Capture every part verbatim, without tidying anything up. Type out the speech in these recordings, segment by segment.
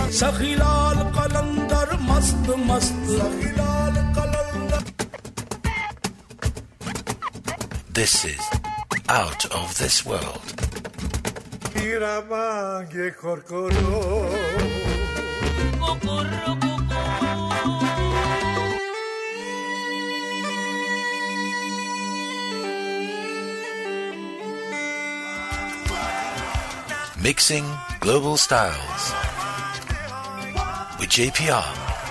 सखीलाल कलंदर मस्त मस्त सखीलाल कलंदर. This is Out of This World. Iramange korkoro korkoro Mixing global styles with J P R.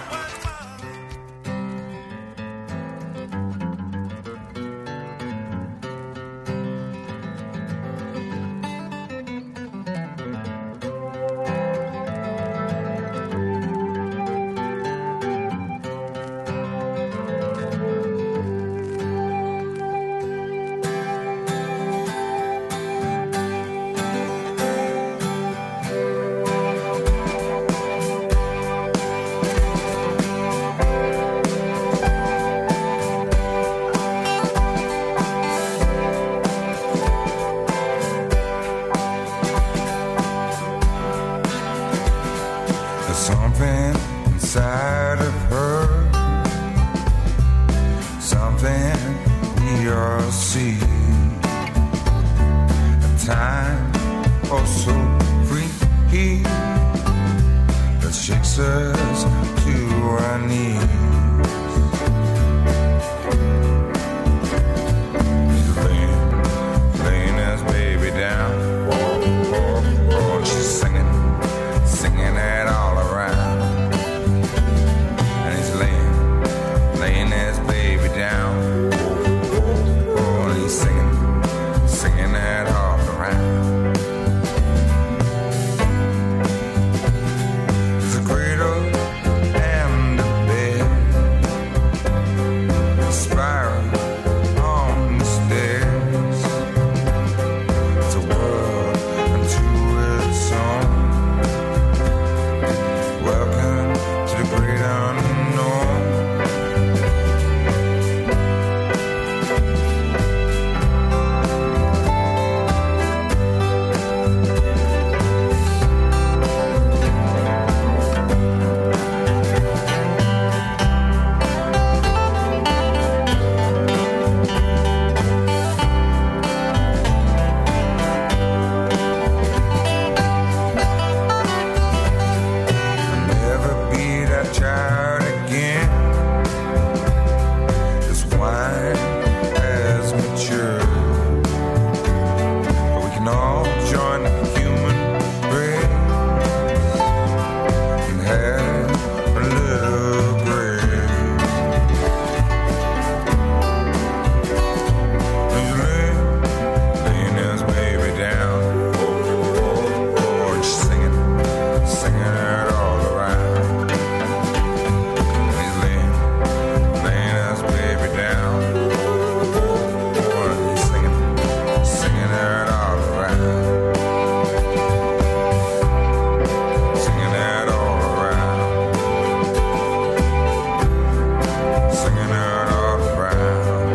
Something inside of her, something we all see. A time oh so free that shakes us to our knees. She's laying, laying us baby down. Oh, oh, oh, she's singing, singing it all around. And he's laying, laying his baby down. Oh, oh, oh, and he's singing, singing it all around. There's a cradle and a bed, a spiral on the stairs. It's a world unto its own. Welcome to the great unknown. Never be that child again. This wine has matured, but we can all join the human race and have a little grace. He's laying, laying his baby down. Oh, oh, oh, and she's singing, singing it all around. He's laying, laying his baby down. Oh, oh, and he's singing, singing it all around. Singing it all around. Singing it all around.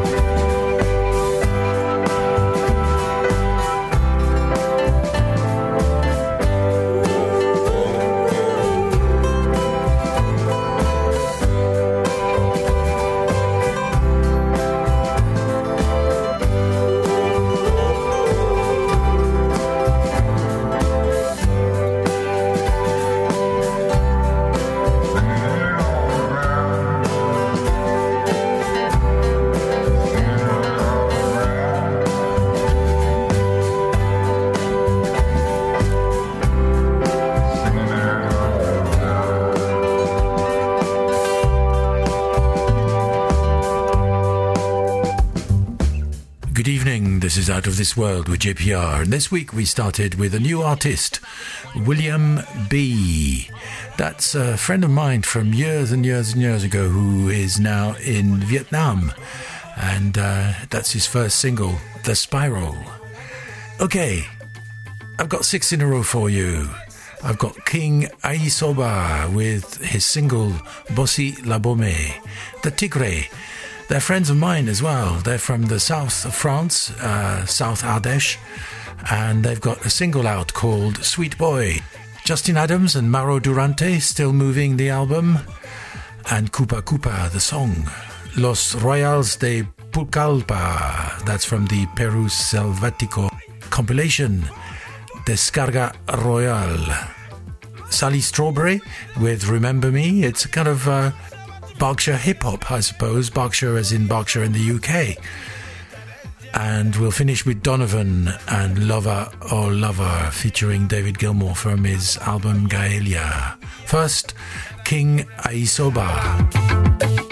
Good evening, this is Out of This World with J P R, and this week we started with a new artist, William B. That's a friend of mine from years and years and years ago who is now in Vietnam, and uh, that's his first single, The Spiral. Okay, I've got six in a row for you. I've got King Aisoba with his single Bossi La Bome, The Tigre. They're friends of mine as well. They're from the south of France, uh, South Ardèche, and they've got a single out called Sweet Boy. Justin Adams and Mauro Durante, Still Moving, the album. And Cupa Cupa, the song. Los Royals de Pucallpa, that's from the Peru Selvático compilation. Descarga Royal. Sally Strawberry with Remember Me. It's a kind of uh, Berkshire hip-hop, I suppose. Berkshire as in Berkshire in the U K. And we'll finish with Donovan and Lover or Lover featuring David Gilmour from his album Gaelia. First, King Aisoba.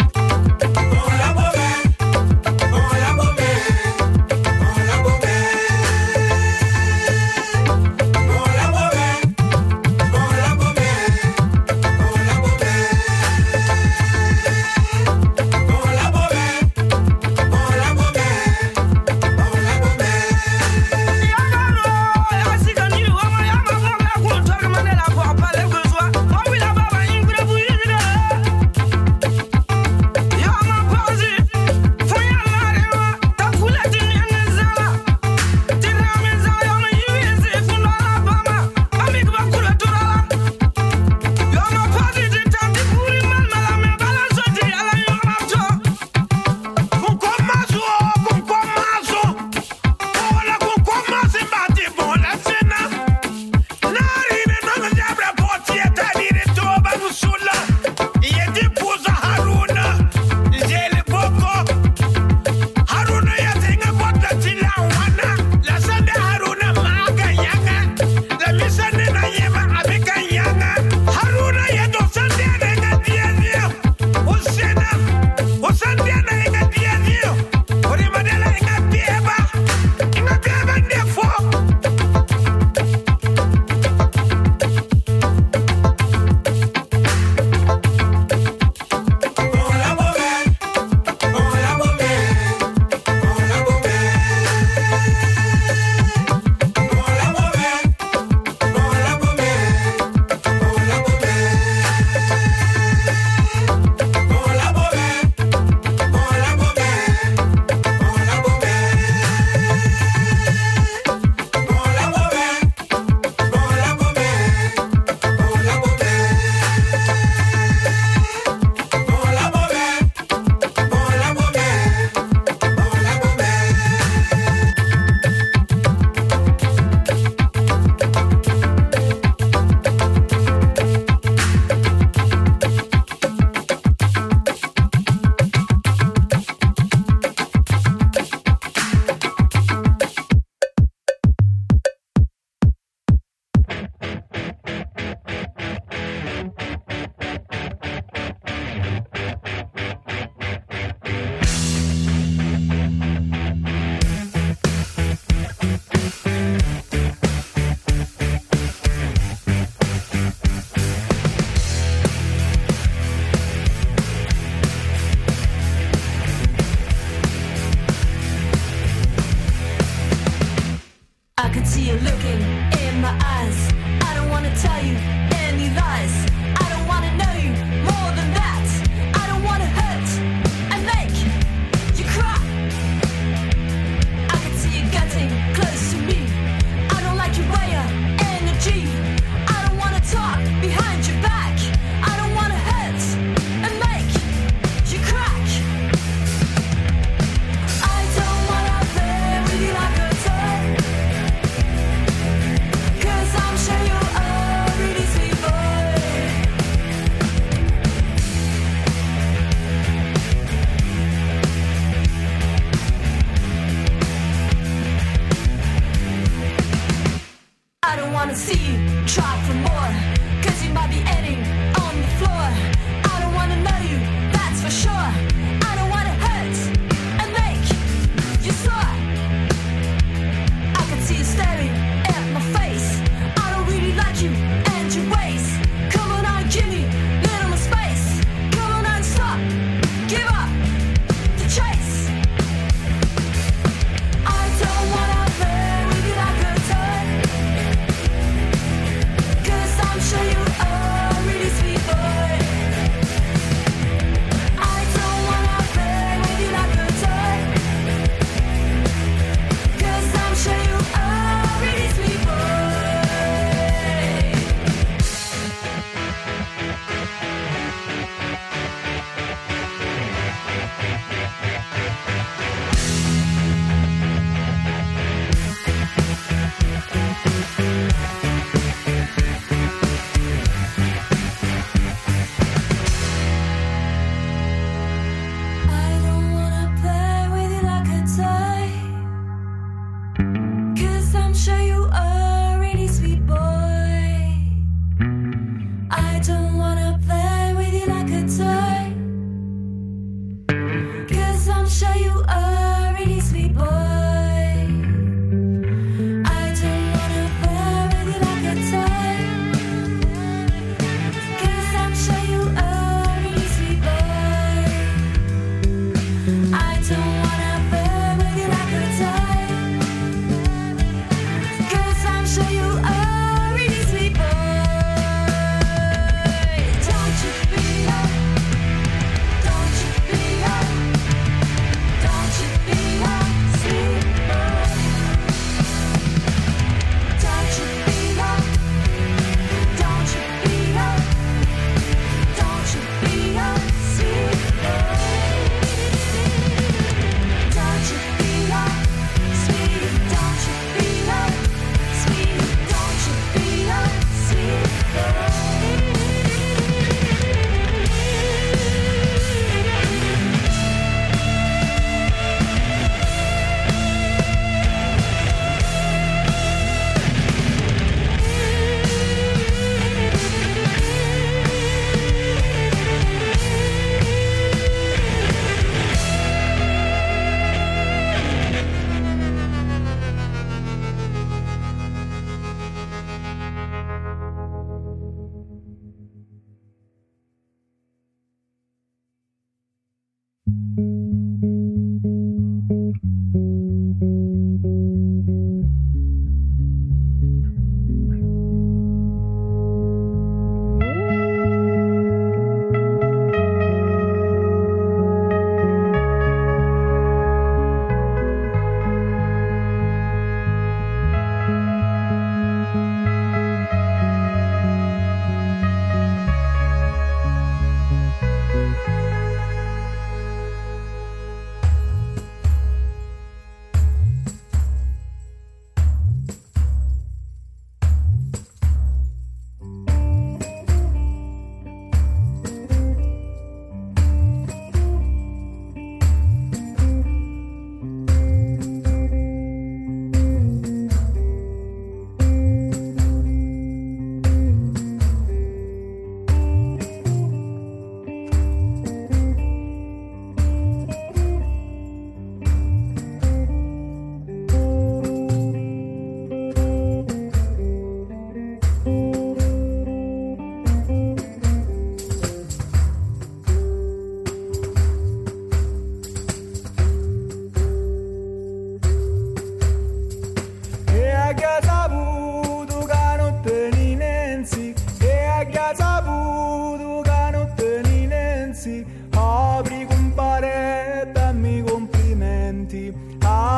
Manela,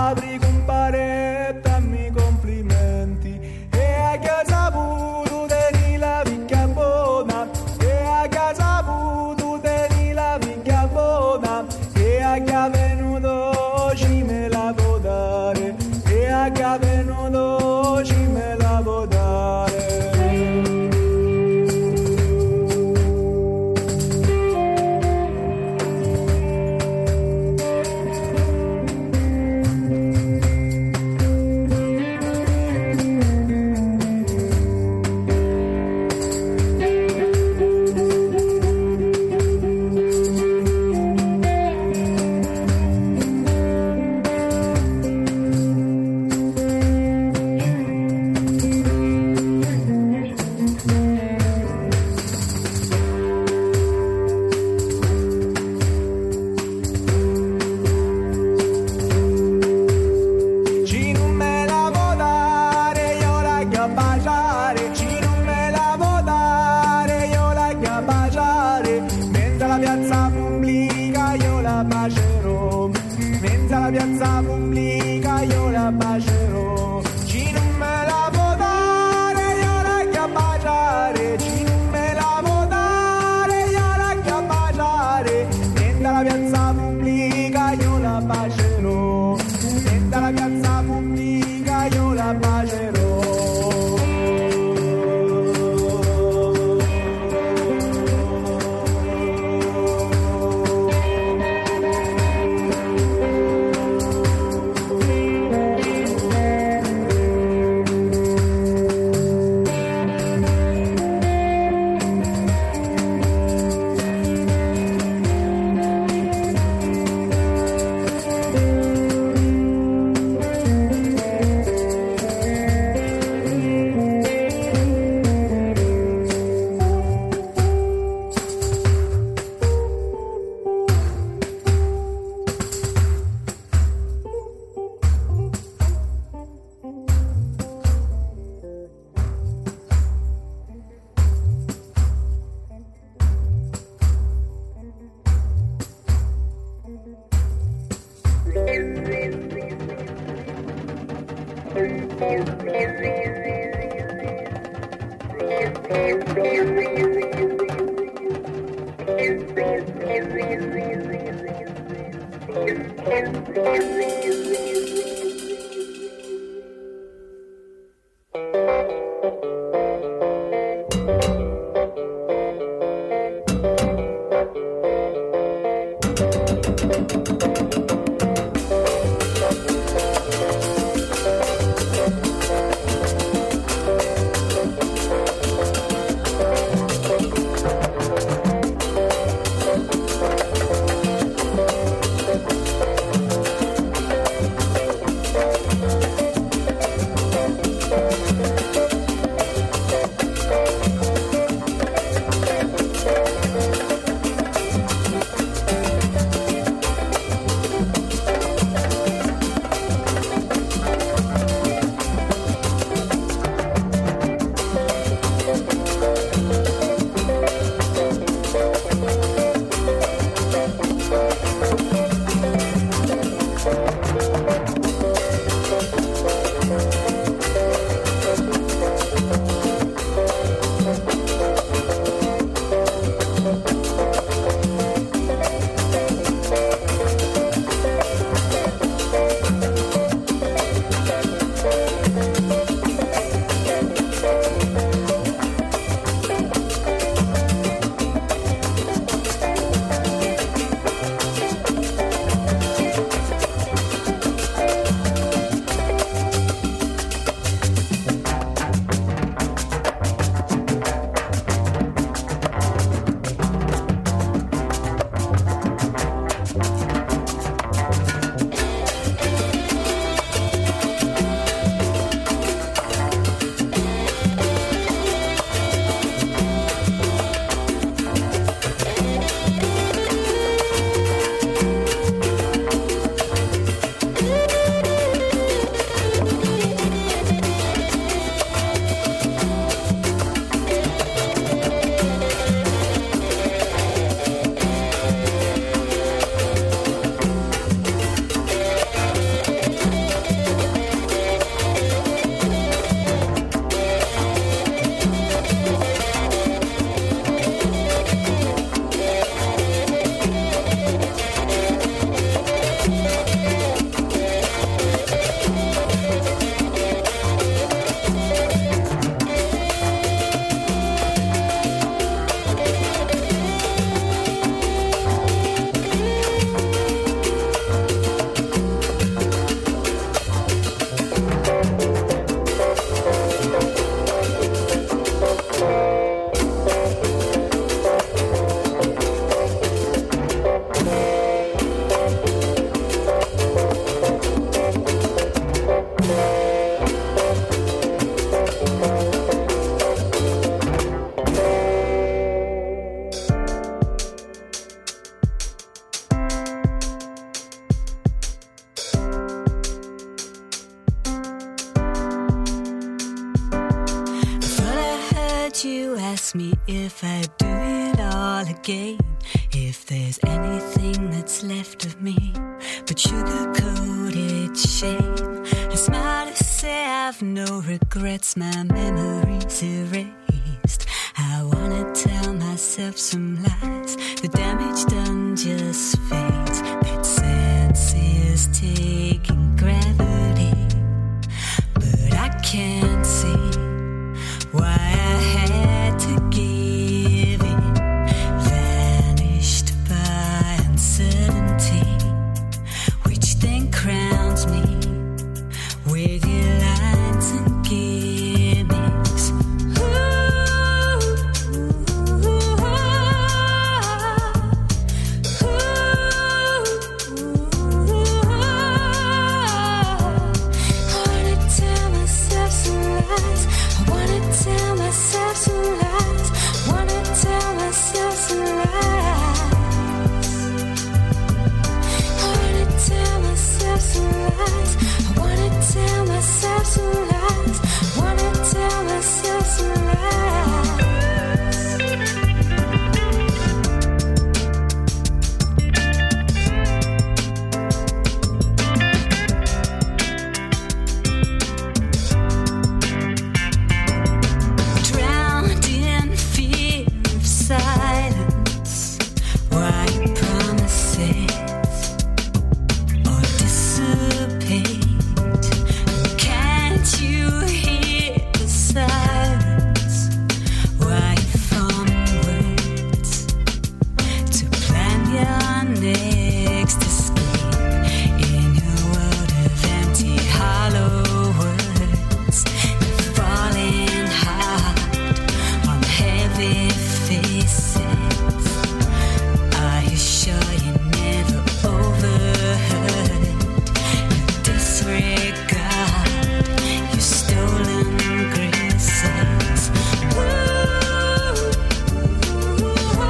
apri compare, dammi complimenti. E a casa tu teni la picchia buona, e a casa tu teni la picchia buona, e a che è venuto ci me la può dare, e a che è venuto ci me la può dare. Piazza pubblica io la bacerò, chi non me la può dare io la che baciare, chi non me la può dare io la che baciare, dentro la piazza pubblica io la bacerò, dentro la piazza pubblica io la bacerò. ask me if I do it all again, if there's anything that's left of me but sugar-coated shame. I smile to say I've no regrets, my memory's erased. I wanna tell myself some lies, the damage done just fades. That sense is taking gravity, but I can't see why I had to give in. Vanished by uncertainty, which then crowns me with your lines and gimmicks. Ooh, ooh, ooh, ooh. I wanna tell myself some lies. I wanna tell myself some lies. Wanna tell myself some lies. I wanna tell myself some lies. I wanna tell myself some lies. Wanna tell myself some lies. Drowned in fear of silence, white promises or dissipate. Can't you hear the sirens? Why form words to plan your next escape in your world of empty, hollow words? You're falling hard on heavy faces. Are you sure you never overheard your disregard, your stolen graces? Ooh, ooh, ooh,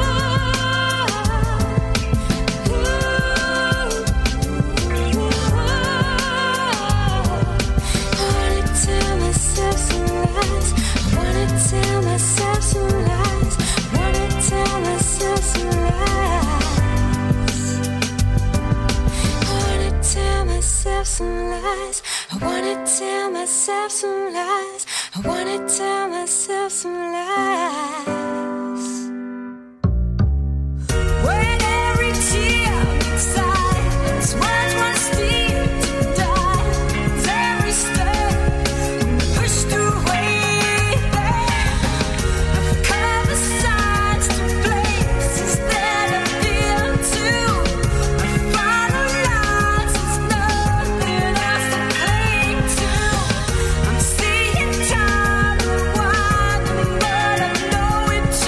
I wanna tell myself some lies. I wanna tell myself some lies. Wanna tell myself some lies. I wanna tell myself some lies. I wanna tell myself some lies. I wanna tell myself some lies. When every tear meets silence, words must steal to die. Every step pushed away there. I've covered signs to places that I've been to. I follow lines, there's nothing else to cling to. I'm seeing time unwinding, but I know it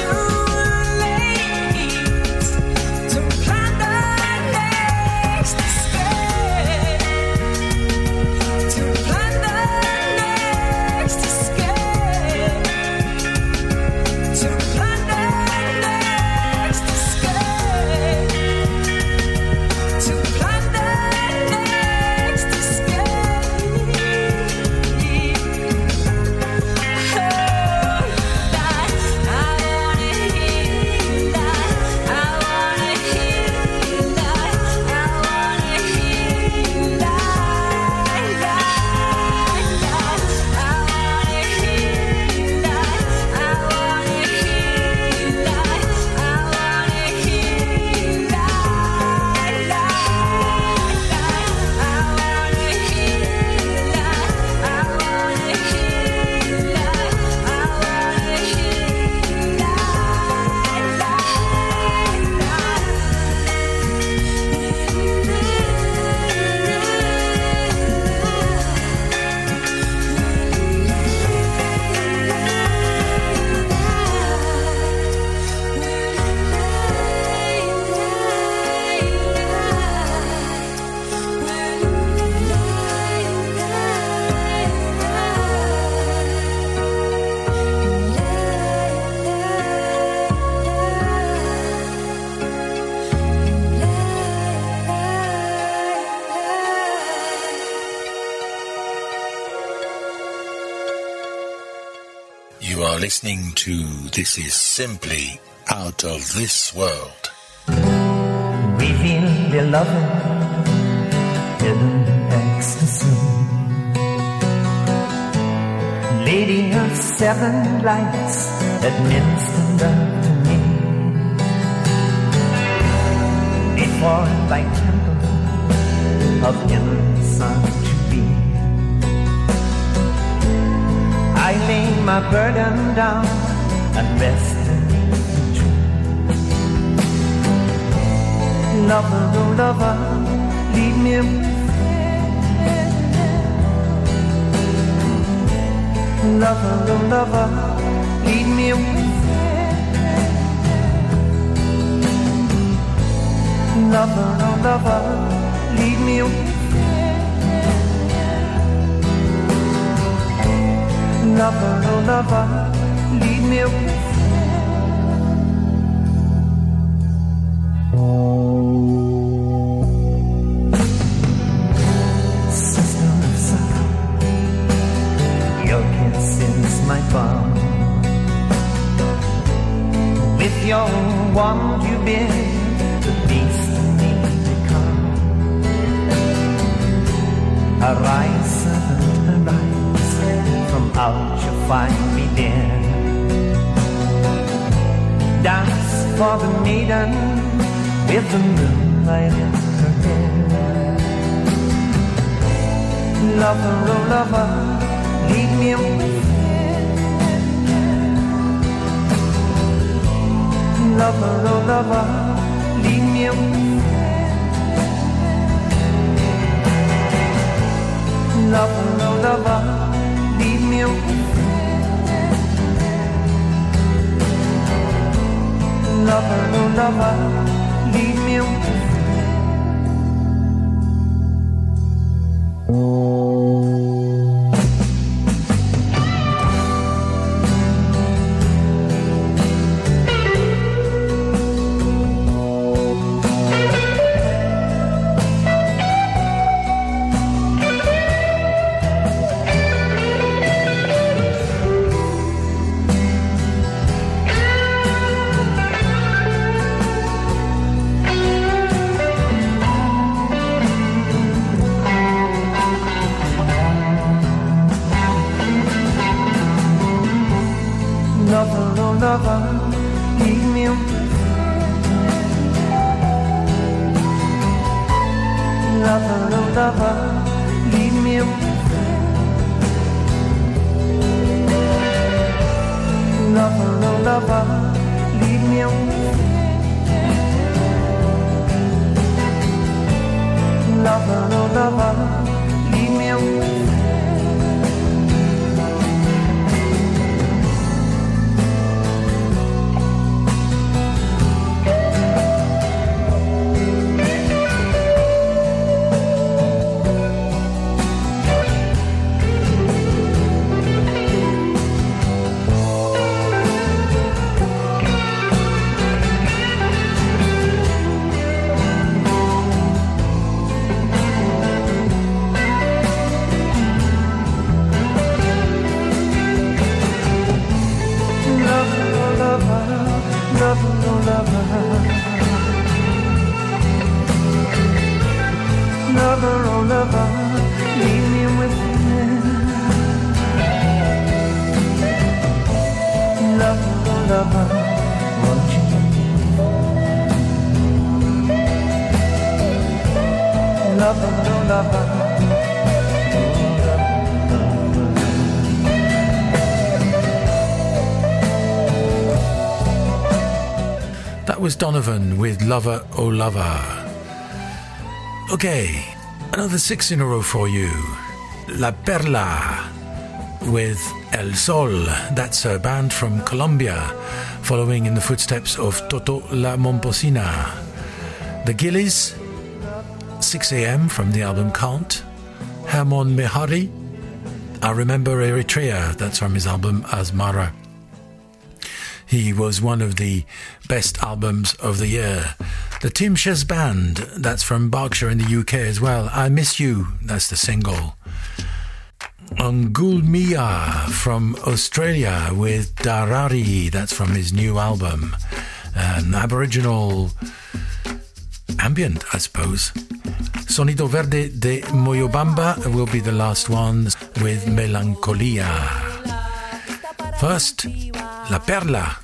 You are listening to This Is Simply Out of This World. We feel beloved, hidden ecstasy. Lady of seven lights that minister love to me. Before thy temple of innocence to be, I lay my burden down and rest in the tree. Lover, oh lover, lead me away. Lover, oh lover, lead me away. Lover, oh lover, lead me away. Lover, oh lover, lead me away. Sister of succor, your kiss is my balm. With your wand you bid the beast in me become. Arise, servant, arise, from out your fiery den. Dance for the maiden with the moonlight in her hair. Lover, oh lover, lead me away. Lover, oh lover, lead me away. Lover, oh lover, lead me away. Lover, oh lover, lead me away. Lover, oh lover, lead me away. Lover, oh lover, lead me away. Lover, oh lover, lead me away. Lover, oh lover, lead me away. Lover, oh lover, leave me with you. Lover, oh lover, won't you leave me? Lover, oh lover. That was Donovan with Lover, Oh Lover. Okay, another six in a row for you. La Perla with El Sol. That's a band from Colombia, following in the footsteps of Toto La Momposina. The Gillies, six a.m. from the album Count. Hermon Mehari, I Remember Eritrea. That's from his album Asmara. He was one of the best albums of the year. The Tim Shes Band, that's from Berkshire in the U K as well. I Miss You, that's the single. Angulmia from Australia with Darari. That's from his new album. An Aboriginal ambient, I suppose. Sonido Verde de Moyobamba will be the last one with Melancolia. First, La Perla.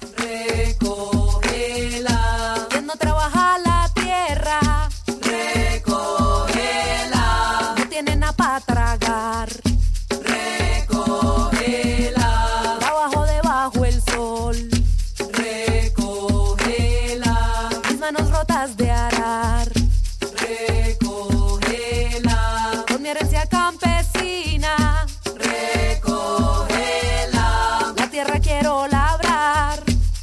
Recógela, yendo a trabajar la tierra. Recógela, no tienen nada para tragar. Recógela, trabajo debajo el sol. Recógela, mis manos rotas de arar. Recógela, con mi herencia campesina. Recógela, la tierra quiero labrar.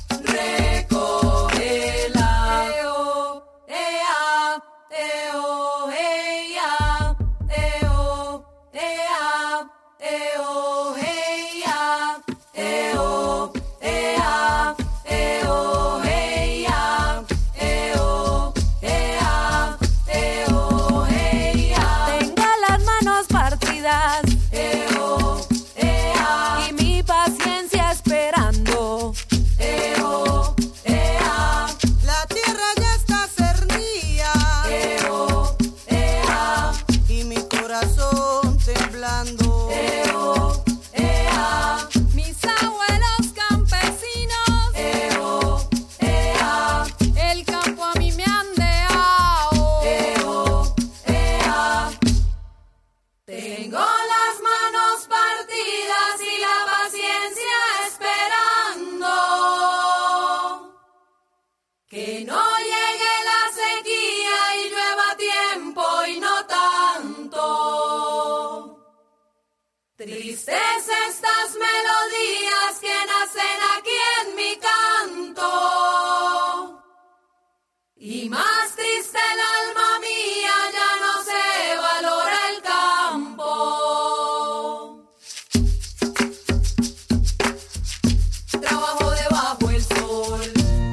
Recógela, eo, ea, eo, ea, eo, ea, eo, ea, eo, ea, eo, ea, eo, ea, eo, ea. Tengo las manos partidas, eo, ea, y mi paciencia esperando, eo, ea. La tierra ya está cernida, Eo, ea, y mi corazón temblando. eo, ea, mis abuelos campesinos, eo, ea, el campo a mí me han dejado, eo, ea. Tengo las manos partidas y la paciencia esperando que no llegue la sequía y llueva a tiempo y no tanto. Tristes estas melodías que nacen aquí en mi canto, y más triste el alma mía, ya no se valora el campo. Trabajo debajo el sol.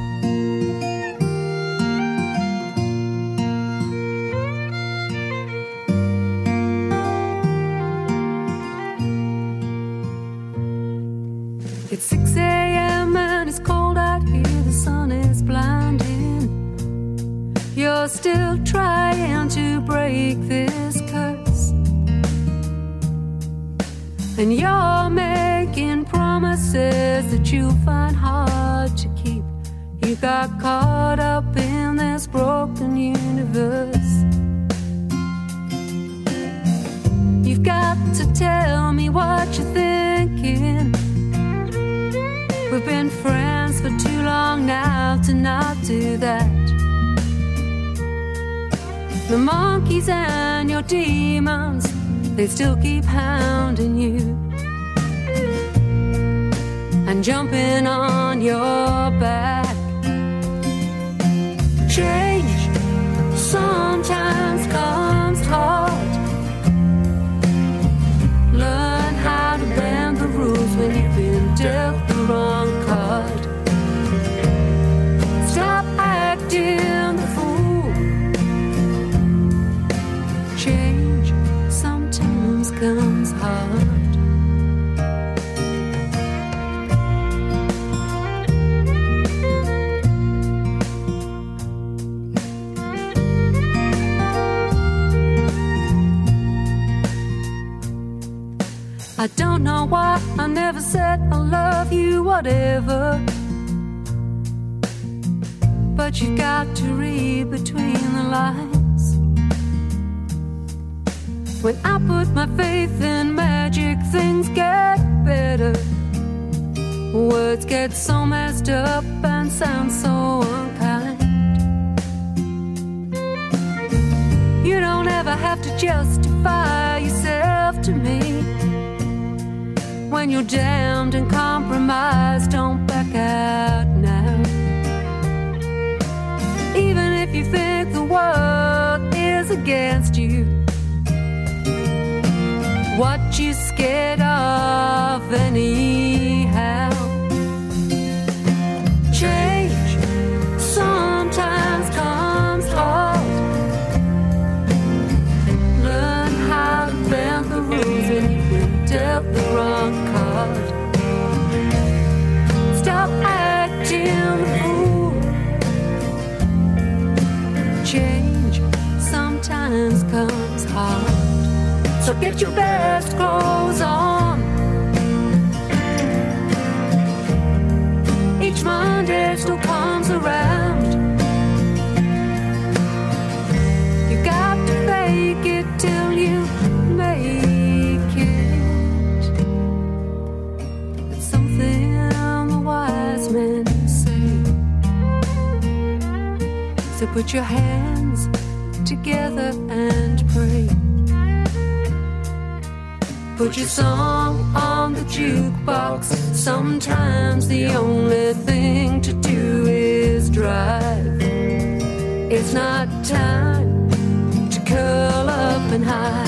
It's six a.m. and it's cold out here, the sun is blinding. You're still trying to break this curse, and you're making promises that you'll find hard to keep. You got caught up in this broken universe. You've got to tell me what you're thinking. We've been friends for too long now to not do that. The monkeys and your demons, they still keep hounding you and jumping on your back. Change sometimes comes hard. Learn how to bend the rules when you've been dealt the wrong card. Stop acting the fool. Change sometimes comes hard. I don't know why I never said I love you, whatever. But you've got to read between the lines. When I put my faith in magic, things get better. Words get so messed up and sound so unkind. You don't ever have to justify yourself to me. When you're damned and compromised, don't back out now. Even if you think the world is against you, what you scared of anyhow? Change sometimes comes hard. Learn how to bend the rules when you've been dead. dealt the wrong card. Stop acting the fool. Change sometimes comes hard, so get your best clothes on. Each Monday still comes around. You got to fake it till you make it. It's something the wise men say. So put your hands together and pray. Put your song on the jukebox. Sometimes the only thing to do is drive. It's not time to curl up and hide.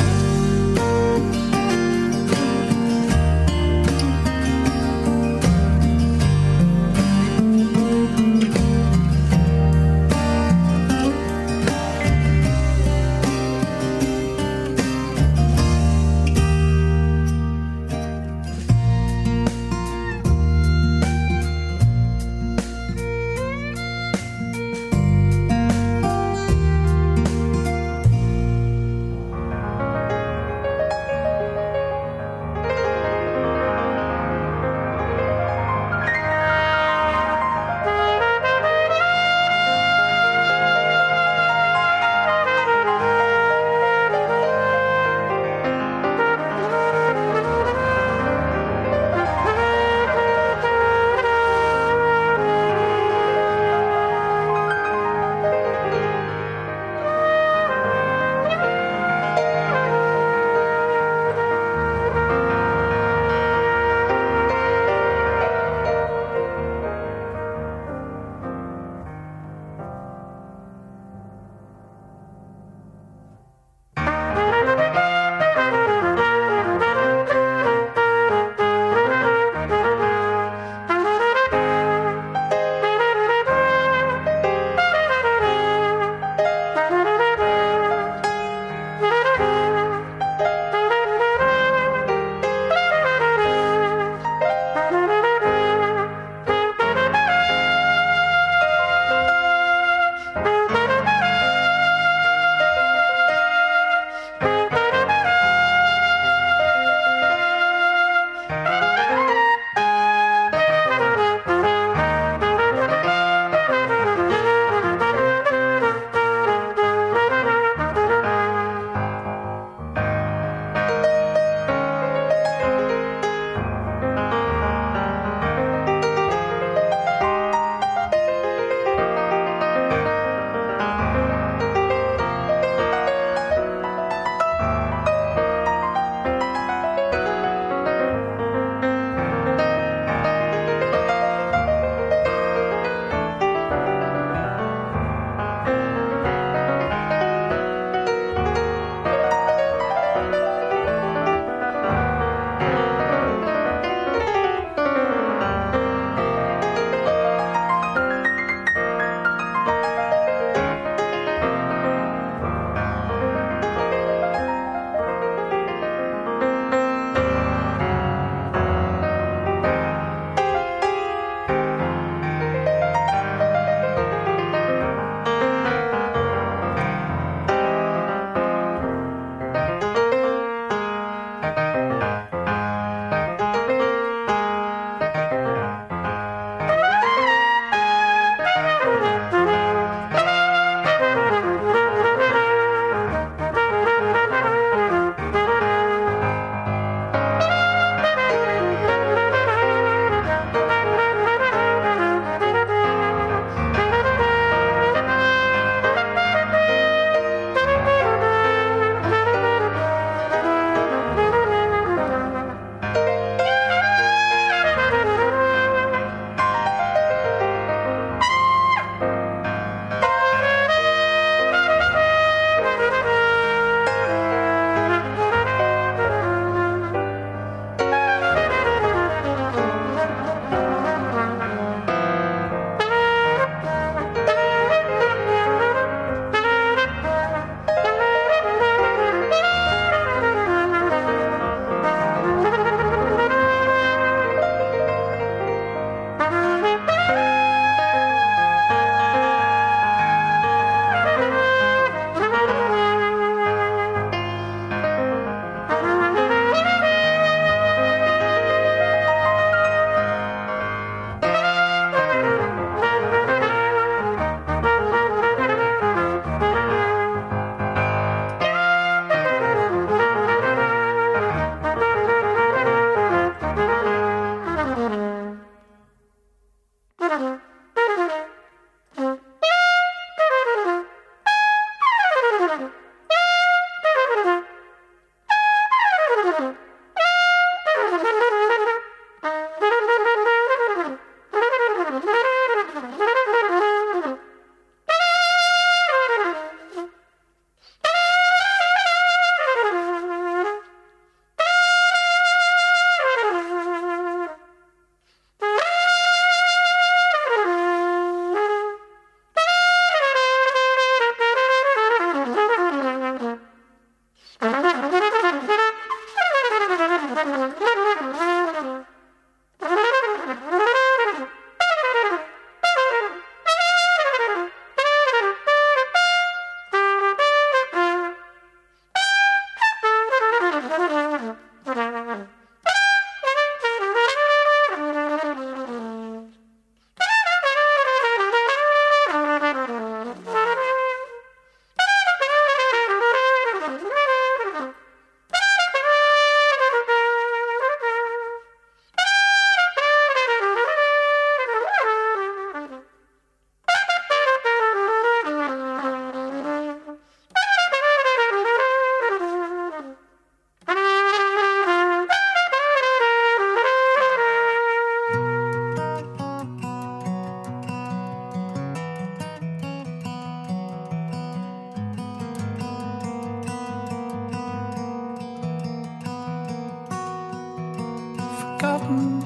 forgotten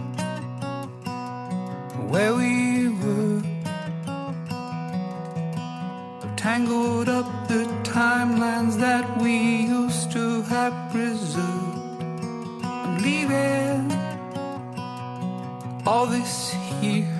where we were. I've tangled up the timelines that we used to have preserved. I'm leaving all this here.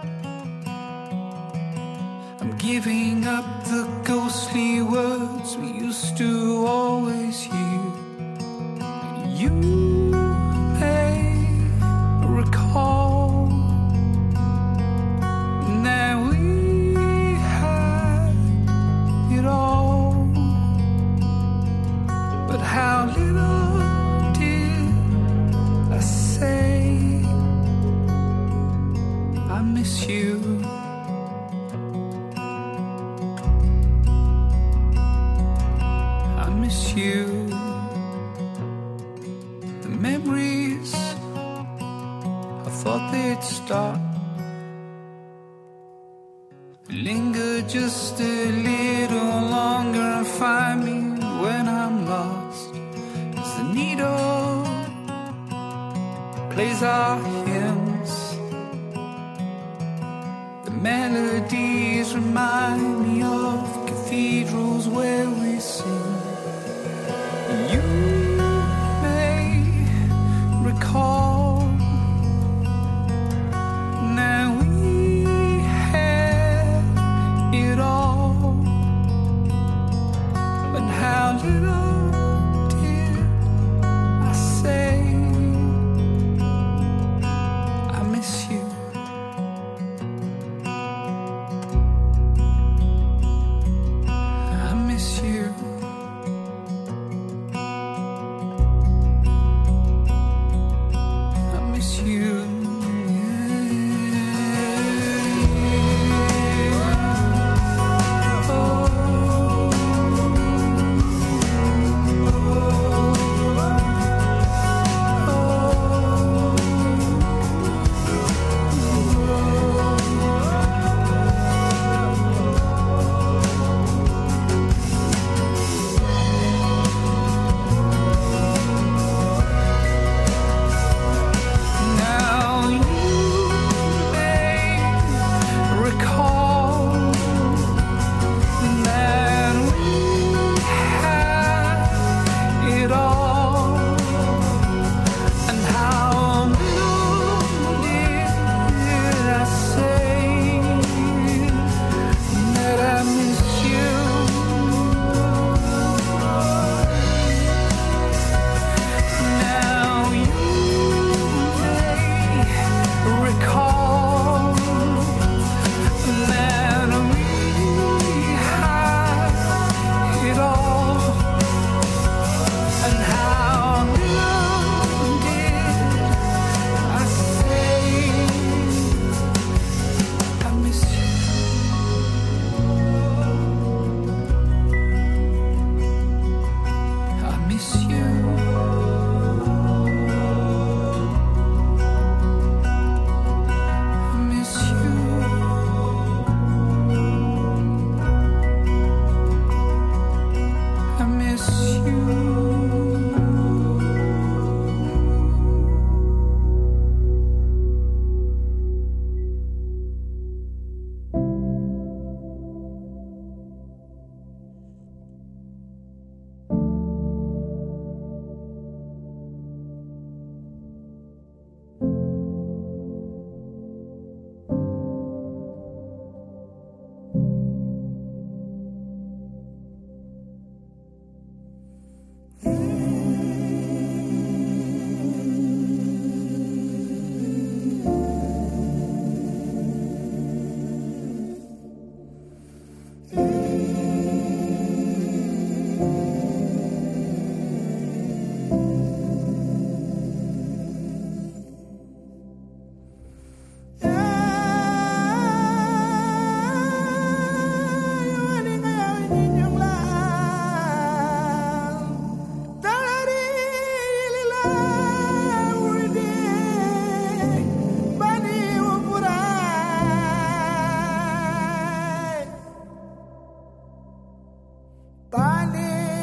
I'm giving up the ghostly words we used to always hear. And you may recall that we had it all, but how little did I say I miss you. I miss you. The memories, I thought they'd stop, linger just a little longer and find me when I'm lost. As the needle plays our hymns, the melodies remind me of cathedrals where we sing. You may recall now we had it all, but how little did I say I miss you. I miss you. I miss you. Now you may recall that we had it all, and how little did I say that I miss you. Now you may recall that we had it all, and how little did I say I miss you. I miss you. I miss you. I miss you.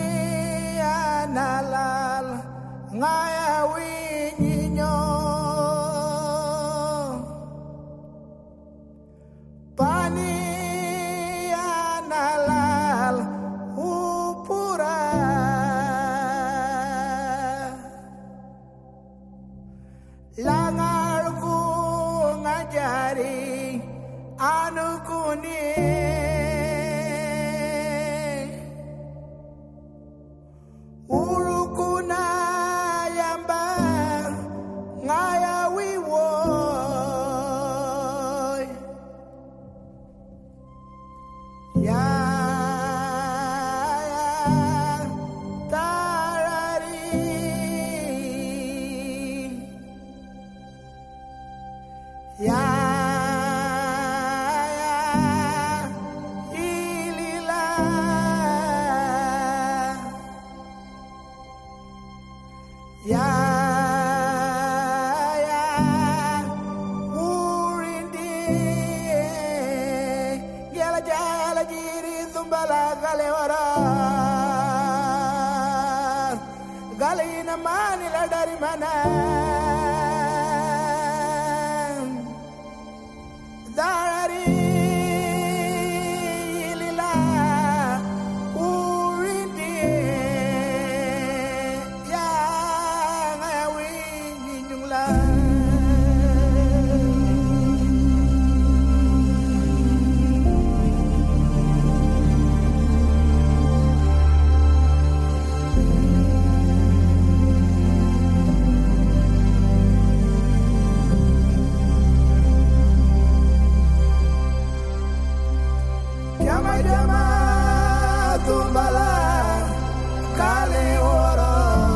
Ngaya winyi nyo langar ku ngajari anu kuning urukuna yamba ngayawi woy ya ya ilila ya ya urindi gela jala jiri tumbala gale wara gale ina manila dari mana dari lila urindi yang awi nyungla Jama-jama tumbala kale oro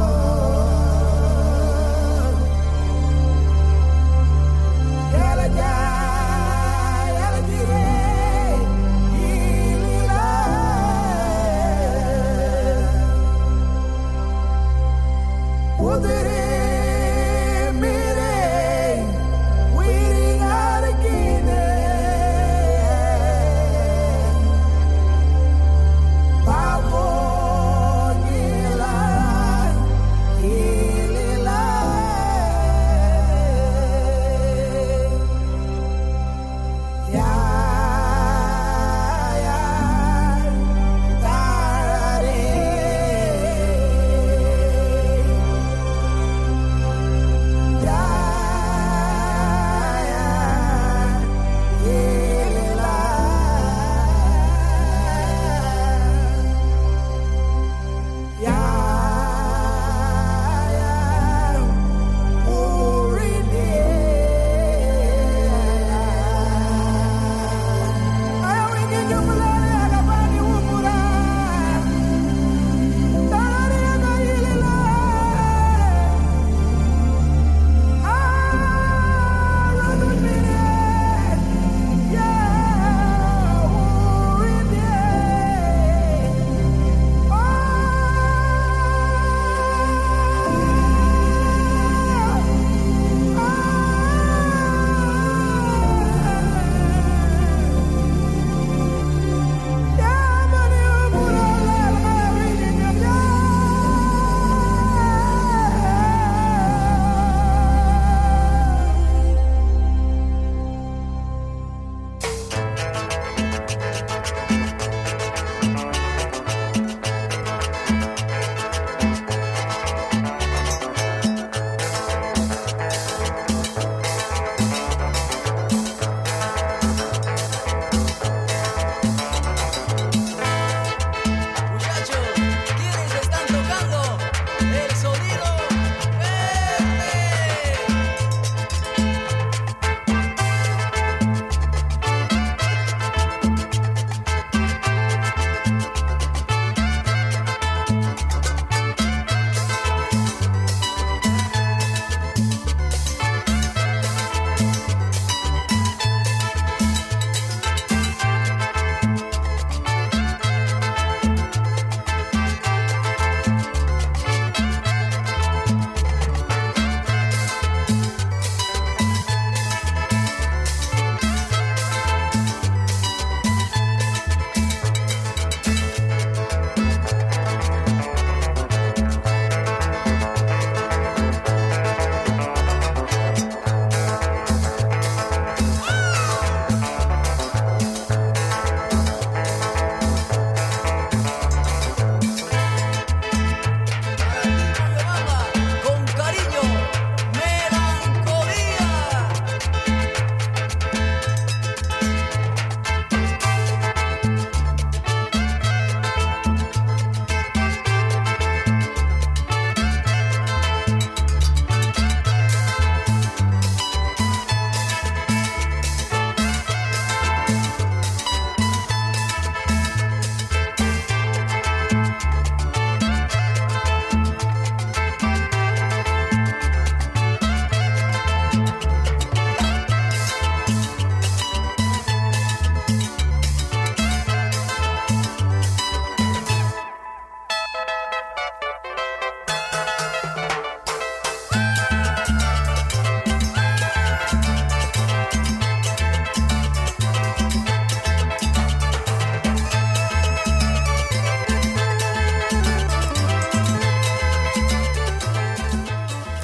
yala jaya yala jire ilila udire mire wiring argine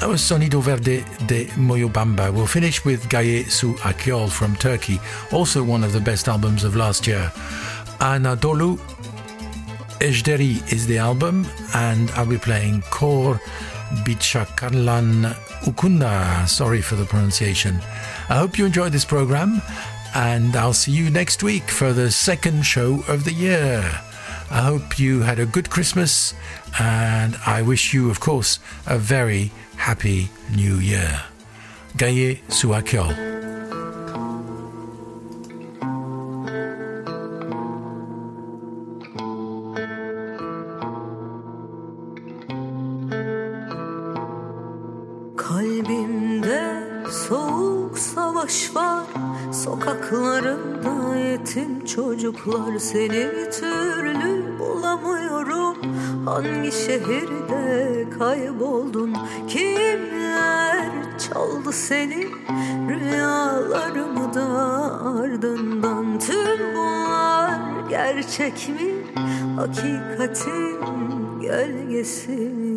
That was Sonido Verde de Moyobamba. We'll finish with Gaye Su Akyol from Turkey, also one of the best albums of last year. Anadolu Ejderi is the album, and I'll be playing Kor Bichakarlan Ukunda. Sorry for the pronunciation. I hope you enjoyed this program, and I'll see you next week for the second show of the year. I hope you had a good Christmas, and I wish you, of course, a very happy new year. Gaye Su Akyol. Kalbimde soğuk savaş var, sokaklarında yetim çocuklar, seni bir türlü bulamıyorum. Hangi şehirde kayboldun? Kimler çaldı seni? Rüyalarımı da ardından. Tüm bunlar gerçek mi? Hakikatin gölgesi mi?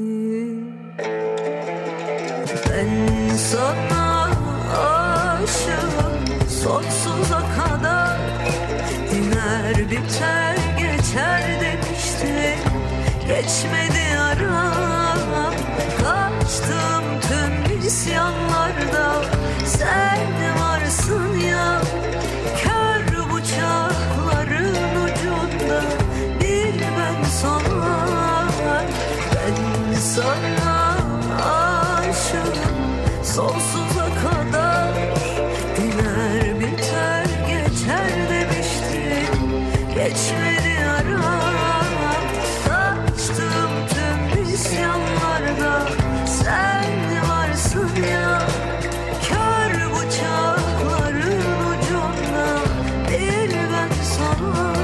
Ben sana aşığım sonsuza kadar. Diner biter geçer demiştim, geçmedi aram. Kaçtım tüm isyanlarda, sen varsın ya. Kör bıçakların ucunda bir ben sana. Ben sana aşığım sonsuza kadar. Diner biter geçer demiştim, geçmedi aram. Kaçtım tüm isyanlarda, sen varsın ya. Kör bıçakların ucunda bir ben sana.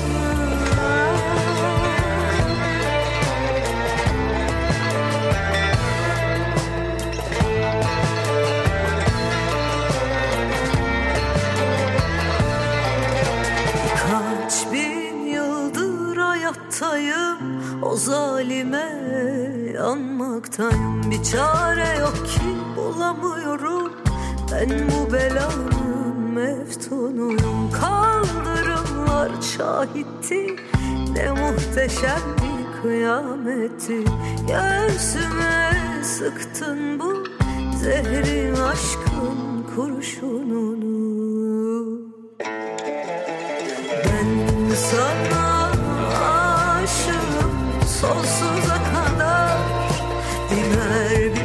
Kaç bin yıldır hayattayım, o zalime yanmaktayım. Bir çare yok ki bulamıyorum, ben bu belanın meftunuyum. Kaldırımlar şahitti, ne muhteşem bir kıyametti. Göğsüme sıktın bu zehrin aşkın kurşununu. Ben sana aşığım sonsuza kadar. Diner